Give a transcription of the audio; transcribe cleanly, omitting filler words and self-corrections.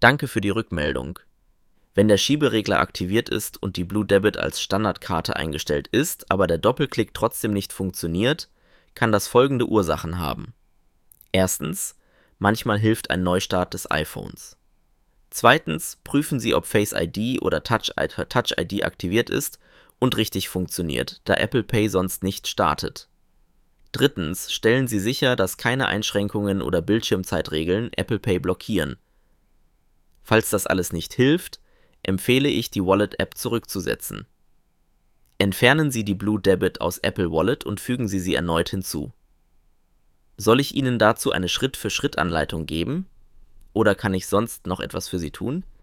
Danke für die Rückmeldung. Wenn der Schieberegler aktiviert ist und die Blue Debit als Standardkarte eingestellt ist, aber der Doppelklick trotzdem nicht funktioniert, kann das folgende Ursachen haben. Erstens, manchmal hilft ein Neustart des iPhones. Zweitens, prüfen Sie, ob Face ID oder Touch ID aktiviert ist und richtig funktioniert, da Apple Pay sonst nicht startet. Drittens, stellen Sie sicher, dass keine Einschränkungen oder Bildschirmzeitregeln Apple Pay blockieren. Falls das alles nicht hilft, empfehle ich, die Wallet-App zurückzusetzen. Entfernen Sie die Blue Debit aus Apple Wallet und fügen Sie sie erneut hinzu. Soll ich Ihnen dazu eine Schritt-für-Schritt-Anleitung geben? Oder kann ich sonst noch etwas für Sie tun?